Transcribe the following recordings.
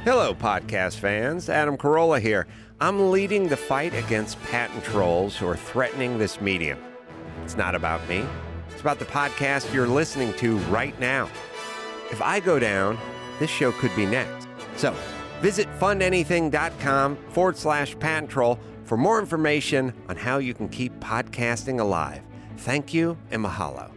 Hello, podcast fans. Adam Carolla here. I'm leading the fight against patent trolls who are threatening this medium. It's not about me. It's about the podcast you're listening to right now. If I go down, this show could be next. So visit fundanything.com/patent troll for more information on how you can keep podcasting alive. Thank you and mahalo.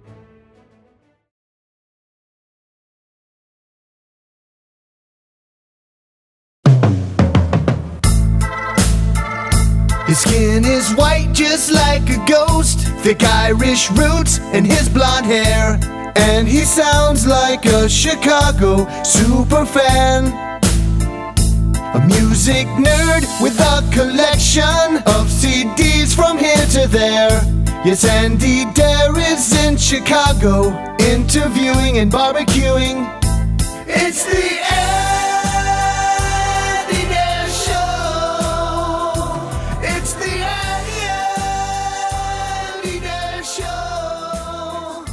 His skin is white just like a ghost, thick Irish roots and his blonde hair. And he sounds like a Chicago superfan, a music nerd with a collection of CDs from here to there. Yes, Andy Dare is in Chicago, interviewing and barbecuing. It's the Andy Dare Show. It's the Andy Dare Show.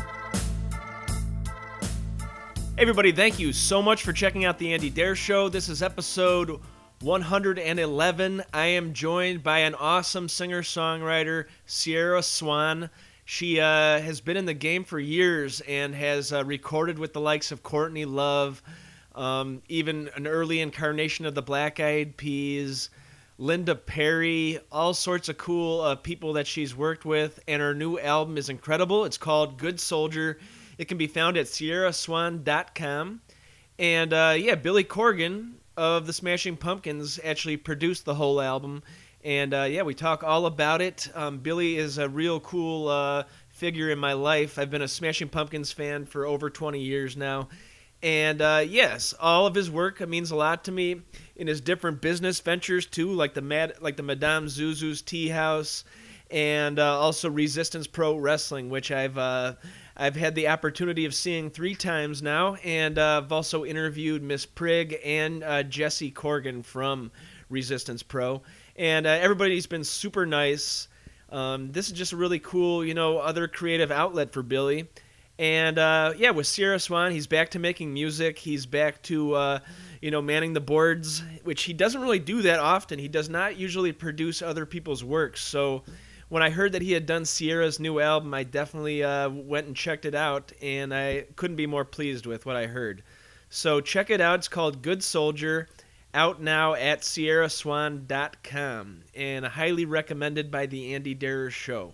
Hey everybody, thank you so much for checking out the Andy Dare Show. This is episode 111. I am joined by an awesome singer-songwriter, Sierra Swan. She has been in the game for years and has recorded with the likes of Courtney Love, even an early incarnation of the Black Eyed Peas, Linda Perry, all sorts of cool people that she's worked with, and her new album is incredible. It's called Good Soldier. It can be found at sierraswan.com. And Billy Corgan of the Smashing Pumpkins actually produced the whole album. And we talk all about it. Billy is a real cool figure in my life. I've been a Smashing Pumpkins fan for over 20 years now. And yes, all of his work means a lot to me in his different business ventures too, like the Madame Zuzu's Tea House, and also Resistance Pro Wrestling, which I've had the opportunity of seeing 3 times now, and I've also interviewed Miss Prigg and Jesse Corgan from Resistance Pro, and everybody's been super nice. This is just a really cool, other creative outlet for Billy. And with Sierra Swan, he's back to making music. He's back to, manning the boards, which he doesn't really do that often. He does not usually produce other people's work. So when I heard that he had done Sierra's new album, I definitely went and checked it out, and I couldn't be more pleased with what I heard. So check it out. It's called Good Soldier, out now at sierraswan.com, and highly recommended by the Andy Dare Show.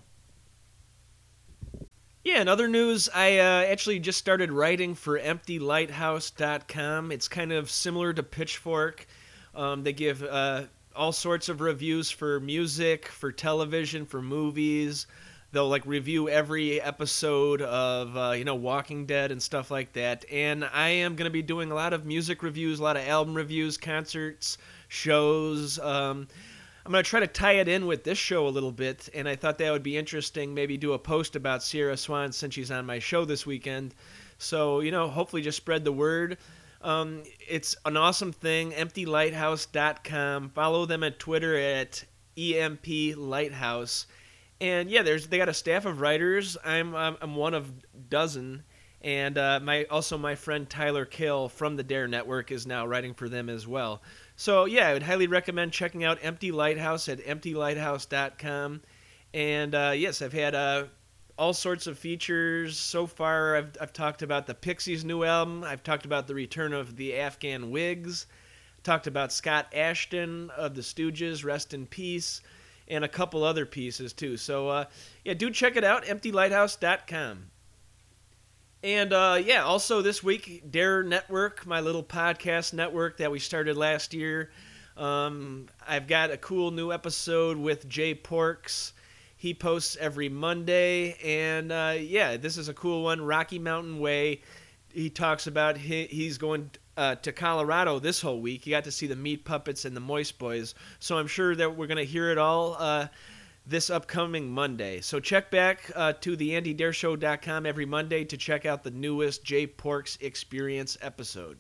Yeah, in other news, I actually just started writing for EmptyLighthouse.com. It's kind of similar to Pitchfork. They give all sorts of reviews for music, for television, for movies. They'll review every episode of Walking Dead and stuff like that. And I am going to be doing a lot of music reviews, a lot of album reviews, concerts, shows. I'm going to try to tie it in with this show a little bit, and I thought that would be interesting, maybe do a post about Sierra Swan since she's on my show this weekend. So, hopefully just spread the word. It's an awesome thing, EmptyLighthouse.com. Follow them at Twitter at EMP Lighthouse. And yeah, they got a staff of writers. I'm one of dozen. And my friend Tyler Kill from the Dare Network is now writing for them as well. So yeah, I would highly recommend checking out Empty Lighthouse at EmptyLighthouse.com. And yes, I've had all sorts of features so far. I've talked about the Pixies' new album. I've talked about the return of the Afghan Wigs. Talked about Scott Ashton of the Stooges, rest in peace, and a couple other pieces too. So do check it out, EmptyLighthouse.com. And also this week, Dare Network, my little podcast network that we started last year. I've got a cool new episode with Jay Porks. He posts every Monday, and this is a cool one, Rocky Mountain Way. He talks about he's going to Colorado this whole week. You got to see the Meat Puppets and the Moist Boys, so I'm sure that we're going to hear it all this upcoming Monday. So check back to theandydareshow.com every Monday to check out the newest Jay Porks Experience episode.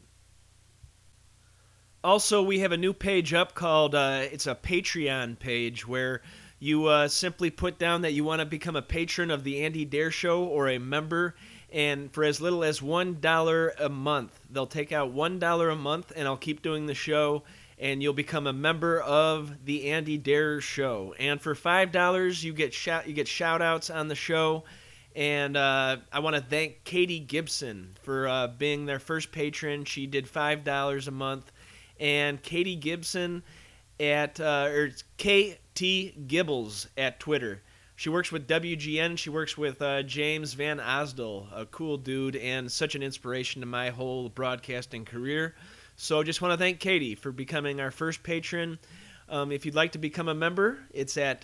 Also, we have a new page up called, it's a Patreon page where you simply put down that you want to become a patron of the Andy Dare Show or a member, and for as little as $1 a month. They'll take out $1 a month, and I'll keep doing the show, and you'll become a member of the Andy Dare Show. And for $5, you get shout-outs on the show. And I want to thank Katie Gibson for being their first patron. She did $5 a month. And Katie Gibson at KT Gibbles at Twitter. She works with WGN. She works with James Van Osdol, a cool dude and such an inspiration to my whole broadcasting career. So just want to thank Katie for becoming our first patron. If you'd like to become a member, it's at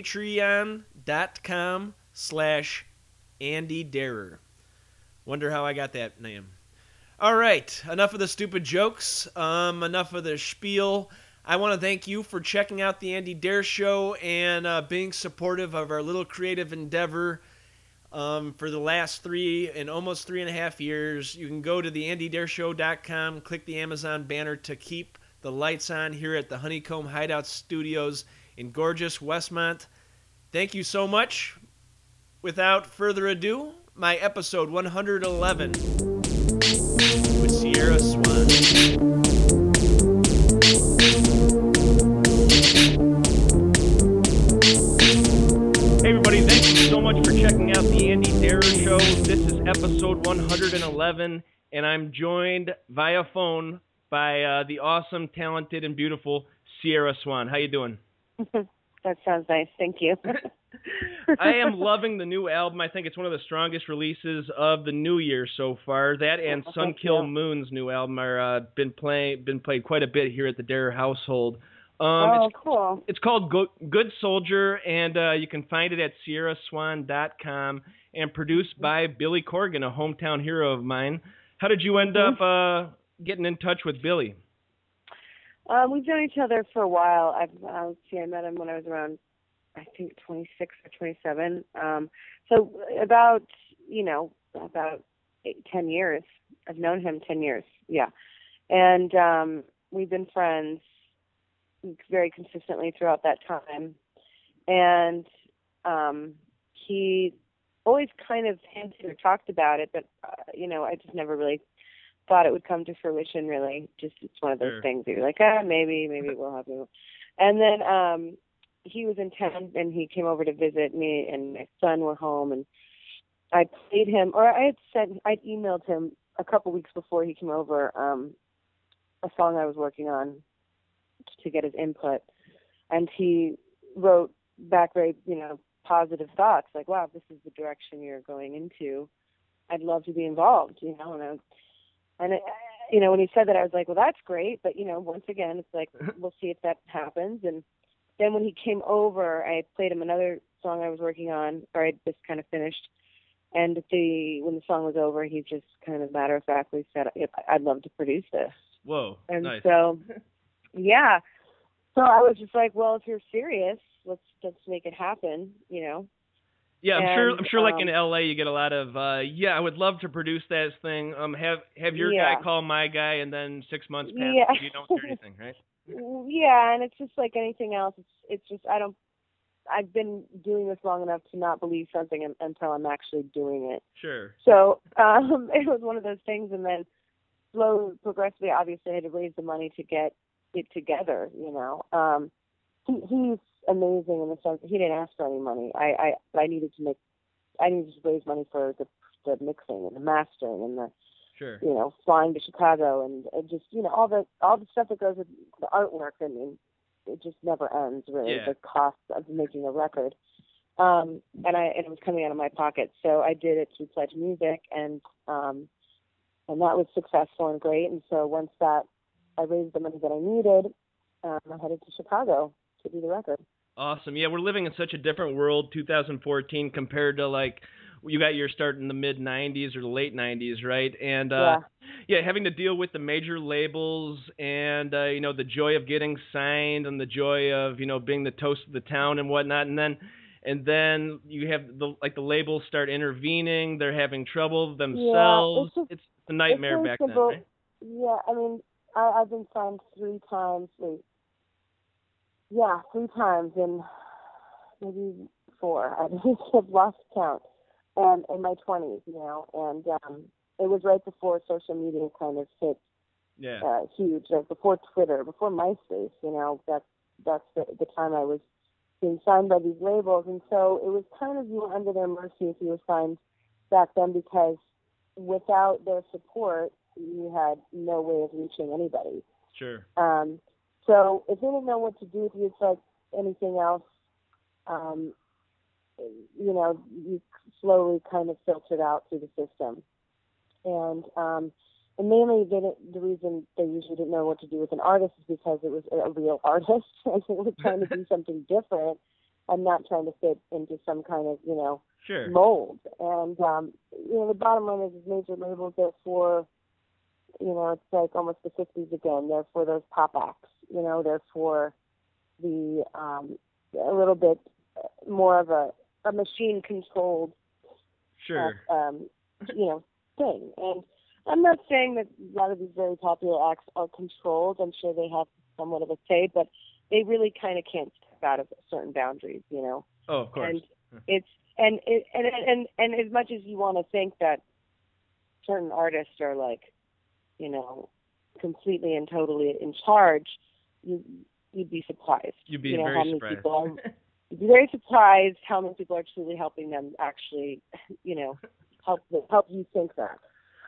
patreon.com/Andy Darer. Wonder how I got that name. All right, enough of the stupid jokes. Enough of the spiel. I want to thank you for checking out the Andy Dare Show and being supportive of our little creative endeavor for the last almost 3.5 years. You can go to theandydareshow.com, click the Amazon banner to keep the lights on here at the Honeycomb Hideout Studios in gorgeous Westmont. Thank you so much. Without further ado, my episode 111 with Sierra Swan. Hey everybody, thank you so much for checking out the Andy Dare Show. This is episode 111, and I'm joined via phone by the awesome, talented, and beautiful Sierra Swan. How you doing? That sounds nice. Thank you. I am loving the new album. I think it's one of the strongest releases of the new year so far. That and Sunkill Moon's new album are been played quite a bit here at the Dare household. Cool. It's called Good Soldier, and you can find it at sierraswan.com, and produced by Billy Corgan, a hometown hero of mine. How did you end up getting in touch with Billy? We've known each other for a while. I met him when I was around, I think, 26 or 27. So about 10 years. I've known him 10 years. Yeah. And we've been friends very consistently throughout that time. And he always kind of hinted or talked about it, but, I just never really thought it would come to fruition, really. Just it's one of those things that you're like, maybe we'll have to. And then he was in town, and he came over to visit me, and my son were home, and I played him, or I'd emailed him a couple weeks before he came over a song I was working on to get his input, and he wrote back very, positive thoughts, like, wow, if this is the direction you're going into, I'd love to be involved, And when he said that, I was like, well, that's great. But, once again, it's like, we'll see if that happens. And then when he came over, I played him another song I was working on, or I just kind of finished. And when the song was over, he just kind of matter-of-factly said, I'd love to produce this. Whoa, and nice. So, yeah. So I was just like, well, if you're serious, let's make it happen, Yeah, I'm sure. Like in LA, you get a lot of. I would love to produce that thing. Have your guy call my guy, and then 6 months pass, and you don't hear anything, right? Yeah, and it's just like anything else. It's just I've been doing this long enough to not believe something until I'm actually doing it. Sure. So it was one of those things, and then slowly, progressively, obviously, I had to raise the money to get it together. He's amazing in the sense that he didn't ask for any money. I needed to raise money for the mixing and the mastering and the flying to Chicago and just all the stuff that goes with the artwork. I mean, it just never ends, really. The cost of making a record. And it was coming out of my pocket, so I did it through Pledge Music, and that was successful and great. And so once I raised the money that I needed, I headed to Chicago to do the record. Awesome. Yeah, we're living in such a different world, 2014, compared to like you got your start in the mid 90s or the late 90s, right? And having to deal with the major labels and the joy of getting signed and the joy of being the toast of the town and whatnot, and then you have the labels start intervening. They're having trouble themselves. Yeah, it's a nightmare back then, right? Yeah, I mean, I've been signed 3 times. 3 times, and maybe 4. I just have lost count. and in my 20s, you know, and it was right before social media kind of hit huge, like before Twitter, before MySpace, you know. That's the time I was being signed by these labels, and so it was kind of, you were under their mercy if you were signed back then, because without their support, you had no way of reaching anybody. Sure. So if they didn't know what to do with you, it's like anything else. You know, you slowly kind of filtered out through the system, and mainly the reason they usually didn't know what to do with an artist is because it was a real artist, and they were trying to do something different and not trying to fit into some kind of, you know, sure, mold. And you know, the bottom line is major labels, therefore, you know, it's like almost the 50s again. They're for those pop acts, you know, they're for the a little bit more of a machine-controlled, sure, you know, thing. And I'm not saying that a lot of these very popular acts are controlled. I'm sure they have somewhat of a say, but they really kind of can't step out of certain boundaries, you know. Oh, of course. And it's and as much as you want to think that certain artists are like, you know, completely and totally in charge, you'd be surprised. You'd be you know, very how many surprised. People are, you'd be very surprised how many people are truly helping them actually, you know, help you think that.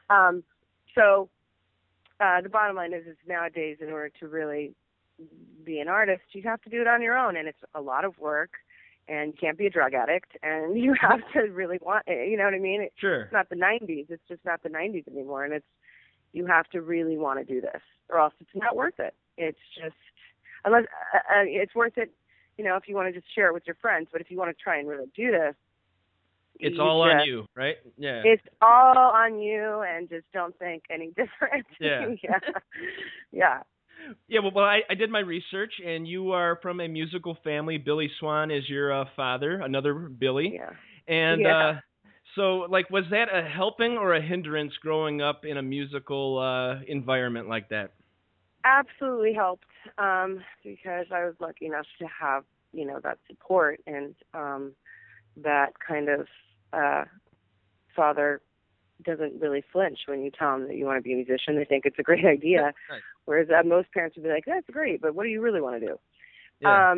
So the bottom line is nowadays, in order to really be an artist, you have to do it on your own, and it's a lot of work, and you can't be a drug addict, and you have to really want it, you know what I mean? Sure. It's not the 90s. It's just not the 90s anymore, and you have to really want to do this, or else it's not worth it. It's just, unless it's worth it, you know, if you want to just share it with your friends, but if you want to try and really do this, it's all on you, right? Yeah. It's all on you, and just don't think any different. Yeah. Yeah. Yeah, well, I did my research, and you are from a musical family. Billy Swan is your father, another Billy. Yeah. And so, like, was that a helping or a hindrance growing up in a musical environment like that? Absolutely helped, because I was lucky enough to have, you know, that support and that kind of father doesn't really flinch when you tell them that you want to be a musician. They think it's a great idea. Nice. Whereas most parents would be like, that's great, but what do you really want to do? Yeah.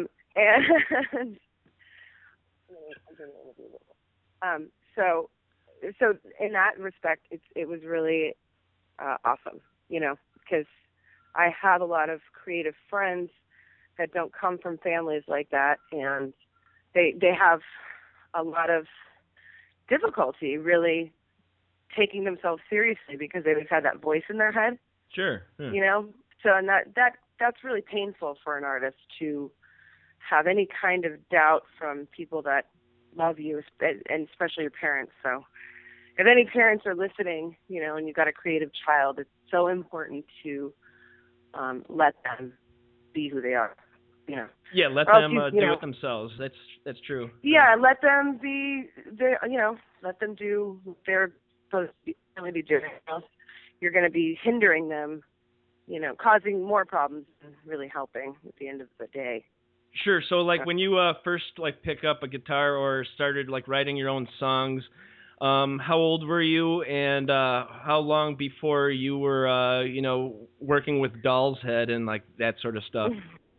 So in that respect, it was really awesome, you know, because I have a lot of creative friends that don't come from families like that, and they have a lot of difficulty really taking themselves seriously because they always had that voice in their head. Sure. Yeah. You know, so and that's really painful for an artist to have any kind of doubt from people that love you, and especially your parents. So if any parents are listening, you know, and you've got a creative child, it's so important to let them be who they are. You know. Yeah, let them do it themselves. That's true. Yeah, let them be. Let them do what they're supposed to be doing. You're going to be hindering them, you know, causing more problems than really helping at the end of the day. Sure. So, like, when you first pick up a guitar or started writing your own songs, how old were you, and how long before you were working with Doll's Head and that sort of stuff?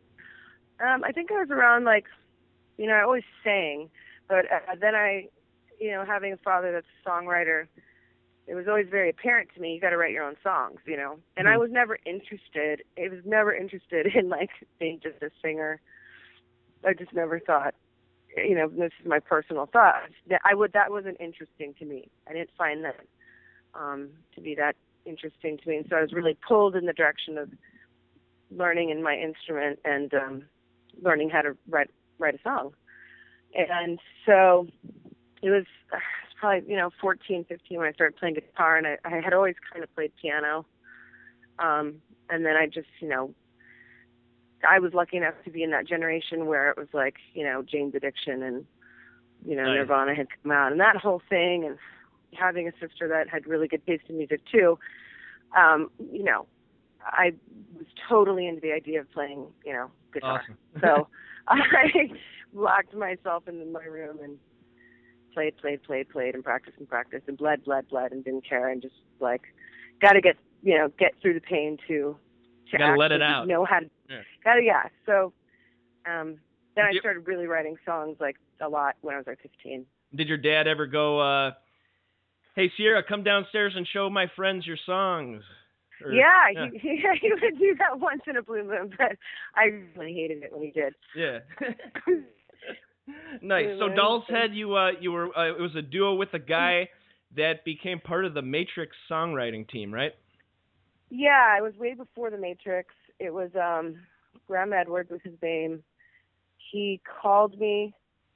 I think I was around I always sang, but then having a father that's a songwriter, it was always very apparent to me, you got to write your own songs, you know. And I was never interested. I was never interested in being just a singer. I just never thought, this is my personal thought. That wasn't interesting to me. I didn't find that to be that interesting to me. And so I was really pulled in the direction of learning in my instrument and learning how to write a song. And so it was probably 14, 15 when I started playing guitar, and I had always kind of played piano. And then I just I was lucky enough to be in that generation where it was Jane's Addiction and nice. Nirvana had come out and that whole thing, and having a sister that had really good taste in music too. I was totally into the idea of playing guitar. Awesome. So I locked myself in my room and played, and practiced, and bled, and didn't care, and just like, got to get through the pain to gotta let it out. Know how to, yeah. So, then I started really writing songs like a lot when I was like 15. Did your dad ever go, hey, Sierra, come downstairs and show my friends your songs? Or, yeah. He would do that once in a blue moon, but I really hated it when he did. Yeah. Nice. So Doll's Head, you were it was a duo with a guy that became part of the Matrix songwriting team, right? Yeah, it was way before the Matrix. It was Graham Edwards was his name. He called me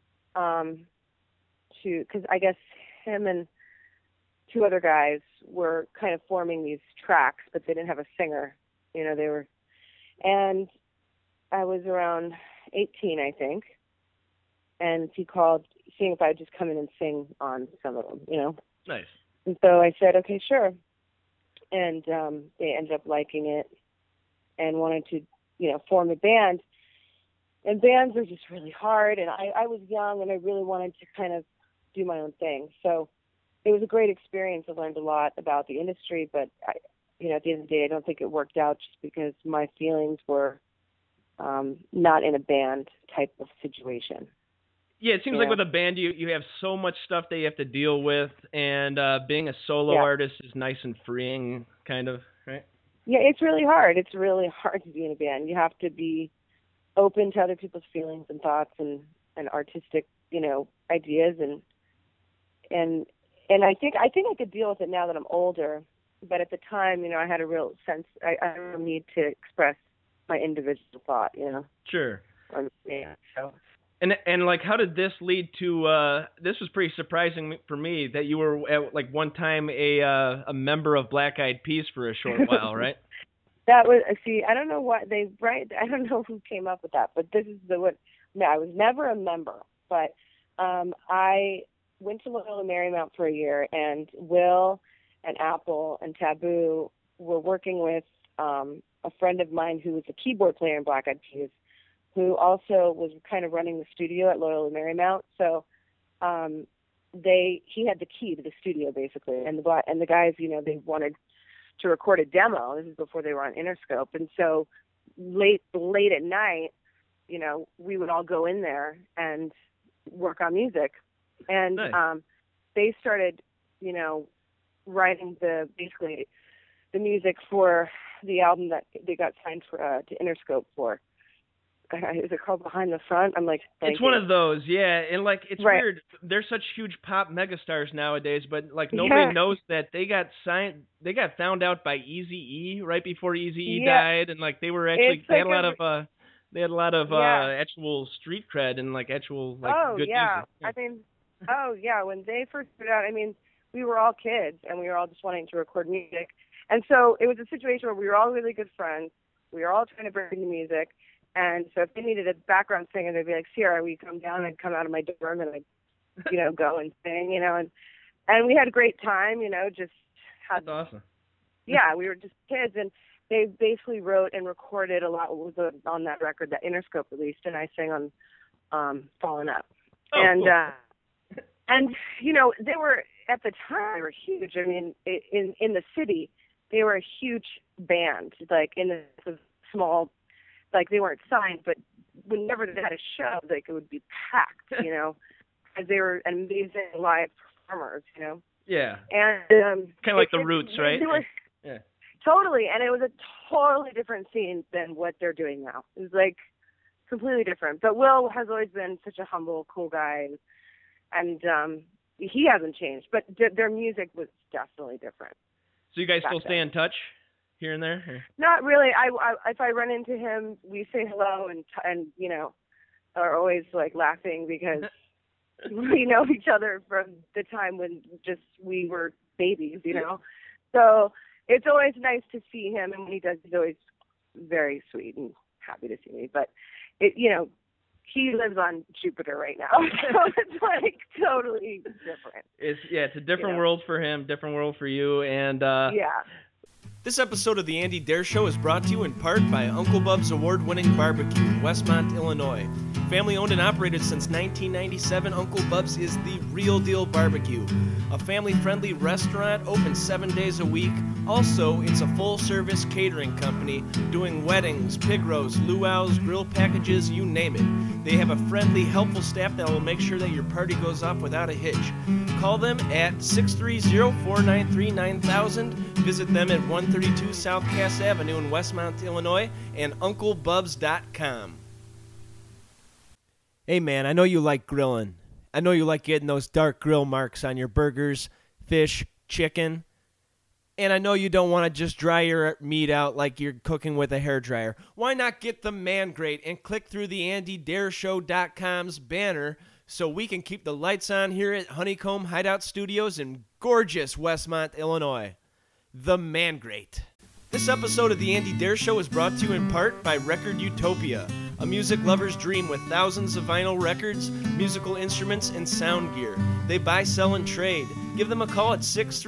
because I guess him and two other guys were kind of forming these tracks, but they didn't have a singer. They were, and I was around 18, I think. And he called, seeing if I'd just come in and sing on some of them, Nice. And so I said, okay, sure. And they ended up liking it and wanted to, form a band. And bands are just really hard. And I was young and I really wanted to kind of do my own thing. So it was a great experience. I learned a lot about the industry, but at the end of the day, I don't think it worked out just because my feelings were not in a band type of situation. Yeah, it seems like with a band, you have so much stuff that you have to deal with, and being a solo artist is nice and freeing, kind of, right? Yeah, it's really hard. It's really hard to be in a band. You have to be open to other people's feelings and thoughts and artistic, ideas, and I think I could deal with it now that I'm older. But at the time, I had a real sense. I had a real need to express my individual thought. Sure. So. And like, how did this lead to? This was pretty surprising for me that you were at like one time a member of Black Eyed Peas for a short while, right? That was I don't know what I don't know who came up with that, but this is what. No, I was never a member, but I went to Loyola Marymount for a year, and Will and Apple and Taboo were working with a friend of mine who was a keyboard player in Black Eyed Peas, who also was kind of running the studio at Loyola Marymount. So he had the key to the studio basically, and the guys, they wanted to record a demo. This is before they were on Interscope, and so late at night, we would all go in there and work on music, and nice. They started, writing the music for the album that they got signed for to Interscope for. Is it called Behind the Front? I'm like, it's one of those, yeah. And like, it's right. weird. They're such huge pop megastars nowadays, but like nobody knows that they got signed. They got found out by Eazy-E right before Eazy-E died, and like they were actually they had a lot of actual street cred and like actual like good music. I mean, when they first put out, we were all kids and we were all just wanting to record music, and so it was a situation where we were all really good friends. We were all trying to bring the music. And so if they needed a background singer, they'd be like, Sierra, will you come down? I'd come out of my dorm and I'd, go and sing, and we had a great time, just had. That's awesome. Yeah, we were just kids, and they basically wrote and recorded a lot what was on that record that Interscope released, and I sang on Falling Up. Oh, and cool. And they were at the time they were huge. In the city, they were a huge band, like in the small. Like they weren't signed, but whenever they had a show, like it would be packed, because they were amazing live performers, Yeah. And kind of like the Roots, right? Yeah. Totally, and it was a totally different scene than what they're doing now. It was like completely different. But Will has always been such a humble, cool guy, and he hasn't changed. But their music was definitely different. So you guys still stay in touch? Here and there? Or? Not really. I if I run into him, we say hello and are always like laughing because we know each other from the time when just we were babies, So it's always nice to see him, and when he does, he's always very sweet and happy to see me. But he lives on Jupiter right now, so it's like totally different. It's a different world for him, different world for you, and This episode of The Andy Dare Show is brought to you in part by Uncle Bub's award-winning barbecue in Westmont, Illinois. Family owned and operated since 1997, Uncle Bub's is the real deal barbecue. A family-friendly restaurant open 7 days a week. Also, it's a full-service catering company doing weddings, pig roasts, luau's, grill packages, you name it. They have a friendly, helpful staff that will make sure that your party goes off without a hitch. Call them at 630-493-9000. Visit them at 132 South Cass Avenue in Westmont, Illinois, and UncleBubs.com. Hey man, I know you like grilling. I know you like getting those dark grill marks on your burgers, fish, chicken. And I know you don't want to just dry your meat out like you're cooking with a hairdryer. Why not get the Man Grate and click through the AndyDareShow.com's banner so we can keep the lights on here at Honeycomb Hideout Studios in gorgeous Westmont, Illinois. The Man Grate. This episode of The Andy Dare Show is brought to you in part by Record Utopia, a music lover's dream with thousands of vinyl records, musical instruments, and sound gear. They buy, sell, and trade. Give them a call at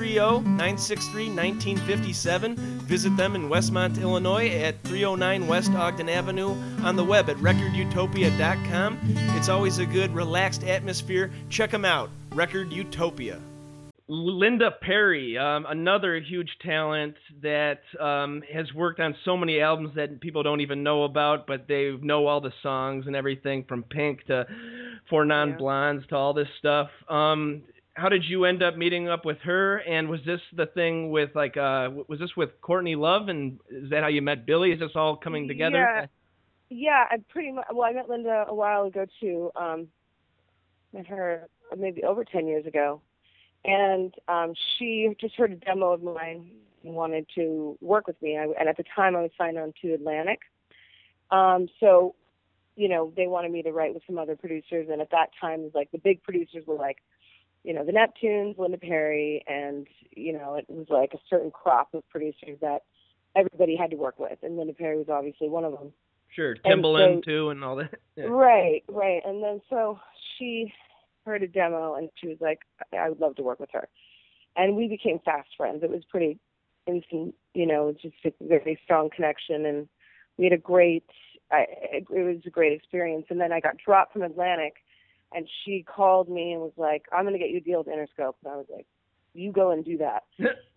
630-963-1957. Visit them in Westmont, Illinois at 309 West Ogden Avenue, on the web at recordutopia.com. It's always a good, relaxed atmosphere. Check them out, Record Utopia. Linda Perry, another huge talent that has worked on so many albums that people don't even know about, but they know all the songs and everything from Pink to Four Non-Blondes to all this stuff. How did you end up meeting up with her? And was this the thing with was this with Courtney Love? And is that how you met Billy? Is this all coming together? Yeah, I pretty much. Well, I met Linda a while ago too. Met her maybe over 10 years ago. And she just heard a demo of mine and wanted to work with me. And at the time, I was signed on to Atlantic. So, you know, they wanted me to write with some other producers. And at that time, it was like the big producers were like, you know, the Neptunes, Linda Perry, and, you know, it was like a certain crop of producers that everybody had to work with. And Linda Perry was obviously one of them. Sure, Timbaland too and all that. Yeah. Right. And then so she heard a demo and she was like, I would love to work with her. And we became fast friends. It was pretty instant, you know, just a very strong connection, and we had it was a great experience. And then I got dropped from Atlantic, and she called me and was like, I'm going to get you a deal with Interscope. And I was like, you go and do that.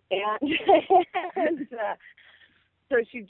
and so she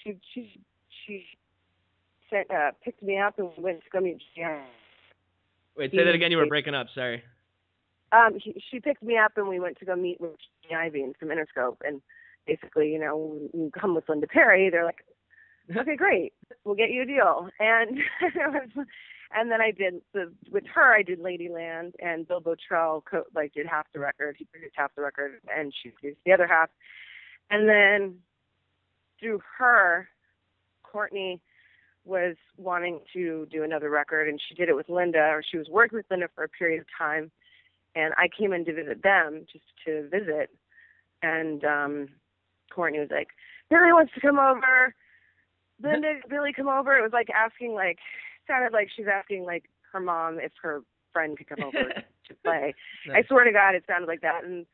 picked me up and we went to go meet Gianni. Wait, say that again. You were breaking up. Sorry. She picked me up and we went to go meet with Gianni Iovine from Interscope. And basically, you know, when you come with Linda Perry, they're like, okay, great, we'll get you a deal. And then I did with her. I did Ladyland, and Bill Bottrell did half the record. He produced half the record, and she produced the other half. And then through her, Courtney was wanting to do another record, and she did it with Linda, or she was working with Linda for a period of time, and I came in to visit them, just to visit, and Courtney was like, Billy wants to come over. Linda, Billy, come over. It was like sounded like she's asking like her mom if her friend could come over to play. Nice. I swear to God, it sounded like that, and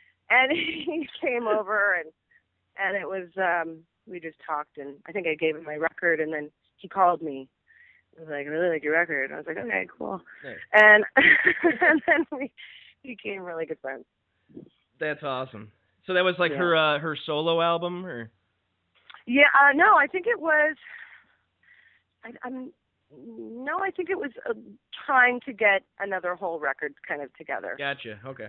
he came over, and it was, we just talked, and I think I gave him my record, and then he called me. I was like, I really like your record. I was like, okay, cool. Nice. And then we became really good friends. That's awesome. So that was like her solo album, or? Yeah, no, I think it was. I think it was trying to get another whole record kind of together. Gotcha. Okay.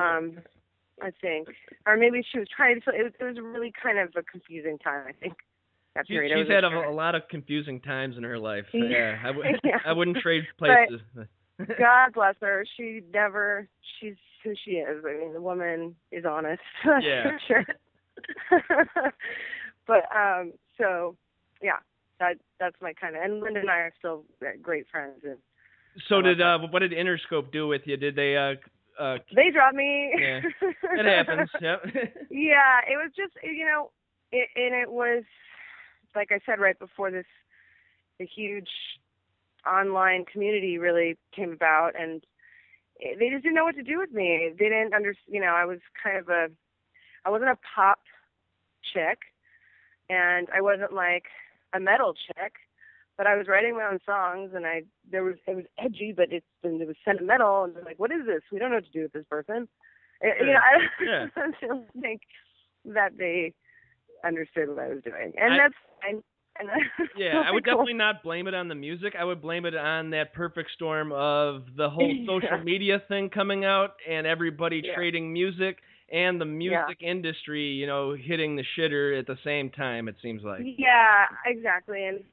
I think, or maybe she was trying to. It was really kind of a confusing time, I think. She's had a lot of confusing times in her life. Yeah, I wouldn't trade places. But God bless her. She's who she is. I mean, the woman is honest. Yeah. For sure. But so yeah, that's my kind of. And Linda and I are still great friends. And so what did Interscope do with you? Did they? They dropped me. Yeah, it happens. Yep. Yeah, it was just, you know, it was, like I said, right before the huge online community really came about, and they just didn't know what to do with me. They didn't understand, you know, I was kind of I wasn't a pop chick, and I wasn't like a metal chick, but I was writing my own songs, and it was edgy, but it was sentimental, and they're like, what is this? We don't know what to do with this person. You know, I don't think that they understood what I was doing, and that's fine. And I would definitely not blame it on the music. I would blame it on that perfect storm of the whole social media thing coming out and everybody trading music and the music industry, you know, hitting the shitter at the same time, it seems like. Yeah, exactly. And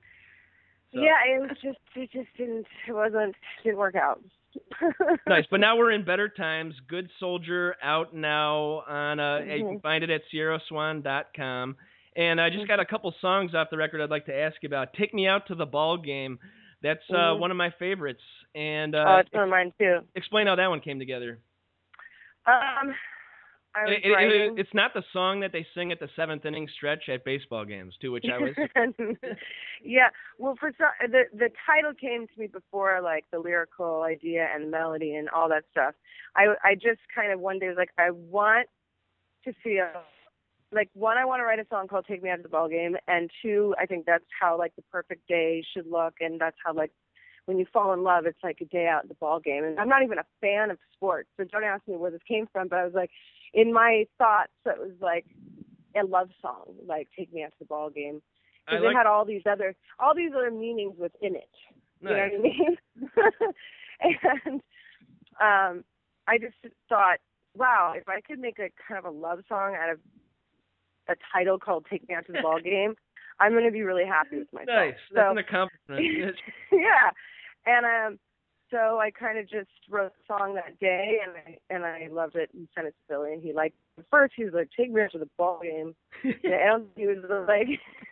it didn't work out. Nice, but now we're in better times. Good Soldier out now on you can find it at SierraSwan.com. And I just got a couple songs off the record I'd like to ask you about. Take Me Out to the Ball Game. That's one of my favorites. And it's one of mine too. Explain how that one came together. It's not the song that they sing at the seventh inning stretch at baseball games, to which I was. Yeah, well, the title came to me before, like the lyrical idea and melody and all that stuff. I just kind of one day was like, I want to feel like, one, I want to write a song called "Take Me Out to the Ball Game," and two, I think that's how like the perfect day should look, and that's how like when you fall in love, it's like a day out at the ball game. And I'm not even a fan of sports, so don't ask me where this came from, but I was like, in my thoughts, it was like a love song, like "Take Me Out to the Ball Game," because it had all these other meanings within it. Nice. You know what I mean? And I just thought, wow, if I could make a kind of a love song out of a title called "Take Me Out to the Ball Game," I'm going to be really happy with myself. Nice. That's an accomplishment. Yeah. And so I kind of just wrote the song that day, and I loved it and sent it to Billy, and he liked it. At first he was like, "Take me out to the ball game." And he was like,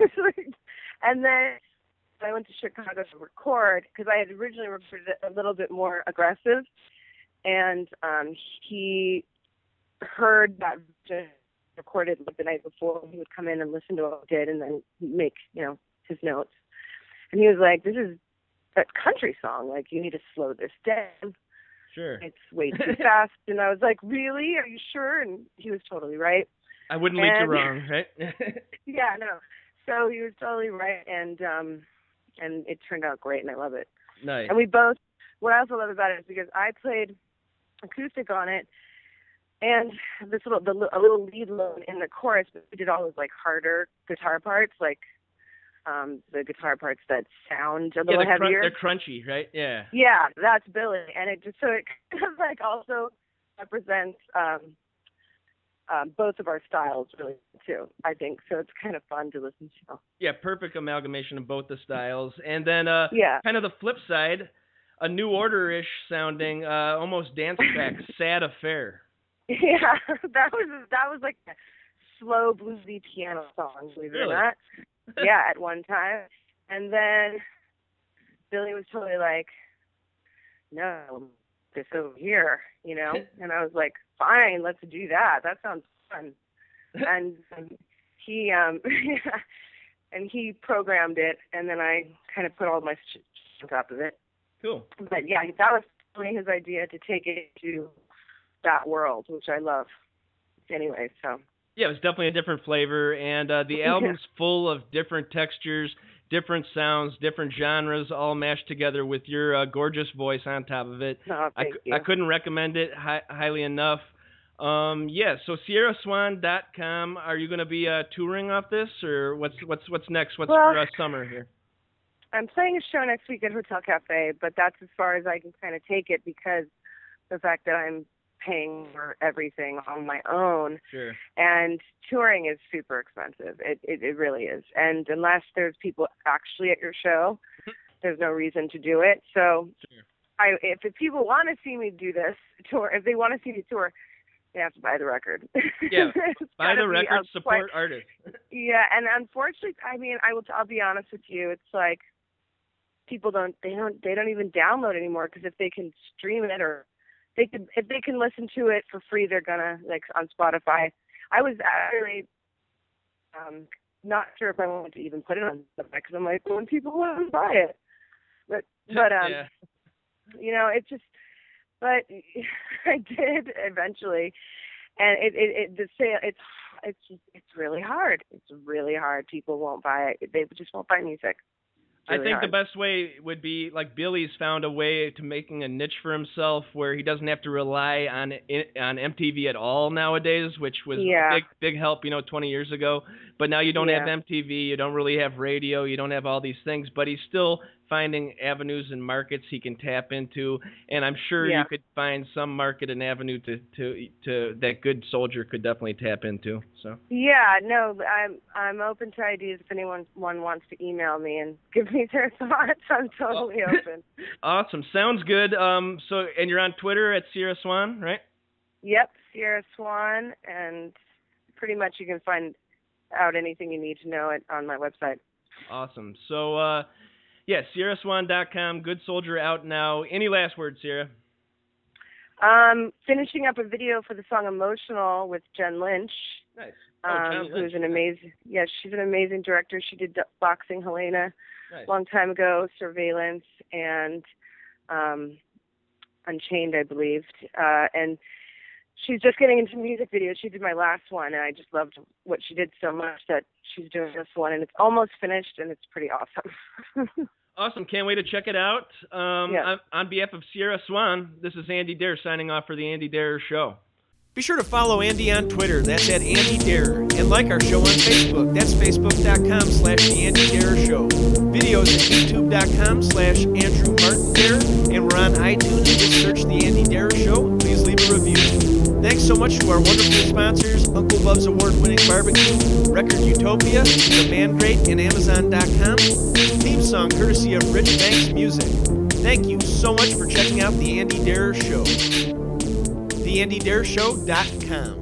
and then I went to Chicago to record, because I had originally recorded it a little bit more aggressive, and he heard that recorded like the night before. He would come in and listen to what I did and then make, you know, his notes. And he was like, "This is a country song. Like, you need to slow this down. Sure. It's way too fast." And I was like, "Really? Are you sure?" And he was totally right. I wouldn't lead you wrong, right? Yeah, no. So he was totally right, and it turned out great, and I love it. Nice. And we both, what I also love about it is because I played acoustic on it, and this a little lead load in the chorus, but we did all those like harder guitar parts, like the guitar parts that sound a little heavier. They're crunchy, right? Yeah. Yeah, that's Billy, and it just it kind of like also represents both of our styles really too, I think. So it's kind of fun to listen to. Yeah, perfect amalgamation of both the styles, and then kind of the flip side, a New Order-ish sounding, almost dance track, "Sad Affair." Yeah, that was like a slow bluesy piano song, believe it or not. Yeah, at one time. And then Billy was totally like, "No, this over here," you know? And I was like, "Fine, let's do that. That sounds fun." And he and he programmed it, and then I kind of put all my shit on top of it. Cool. But yeah, that was really his idea, to take it to that world, which I love anyway, so. Yeah, it was definitely a different flavor, and the album's full of different textures, different sounds, different genres, all mashed together with your gorgeous voice on top of it. Oh, thank you. I couldn't recommend it highly enough. So SierraSwan.com, are you going to be touring off this, or what's next? What's for summer here? I'm playing a show next week at Hotel Cafe, but that's as far as I can kind of take it, because the fact that I'm paying for everything on my own. Sure. And touring is super expensive. It really is. And unless there's people actually at your show, there's no reason to do it. So sure. If people want to see me do this tour, if they want to see me tour, they have to buy the record. Yeah, buy the record, support artists. Yeah, and unfortunately, I mean, I'll be honest with you, it's like people don't even download anymore, because if they can stream it, or if they can listen to it for free, they're gonna, like on Spotify. I was actually not sure if I wanted to even put it on Spotify, because I'm like, when people want to buy it, but yeah. You know, it's just. But I did eventually, and it's really hard. It's really hard. People won't buy it. They just won't buy music. I think hard. the best way would be like Billy's found a way to making a niche for himself where he doesn't have to rely on MTV at all nowadays, which was a big help, 20 years ago. But now you don't have MTV, you don't really have radio, you don't have all these things, but he's still finding avenues and markets he can tap into, and I'm sure you could find some market and avenue to that Good Soldier could definitely tap into. So I'm open to ideas. If anyone wants to email me and give me their thoughts, I'm totally open. Awesome, sounds good. So and you're on Twitter at Sierra Swan, right? Yep, Sierra Swan, and pretty much you can find out anything you need to know on my website. Awesome. So. SierraSwan.com, Good Soldier out now. Any last words, Sierra? Finishing up a video for the song Emotional with Jen Lynch. Nice. Who's an amazing, she's an amazing director. She did Boxing Helena a long time ago, Surveillance, and Unchained, I believe. And she's just getting into music videos. She did my last one, and I just loved what she did so much that she's doing this one, and it's almost finished, and it's pretty awesome. Awesome. Can't wait to check it out. On behalf of Sierra Swan, this is Andy Dare signing off for The Andy Dare Show. Be sure to follow Andy on Twitter. That's at Andy Dare. And like our show on Facebook. That's facebook.com/The Andy Dare Show. Videos at youtube.com/Andrew Martin Dare. And we're on iTunes. Just search The Andy Dare Show. Please leave a review. Thanks so much to our wonderful sponsors, Uncle Bub's award-winning barbecue, Record Utopia, The Band Great, and Amazon.com. Theme song courtesy of Rich Banks Music. Thank you so much for checking out The Andy Dare Show. TheAndyDareShow.com.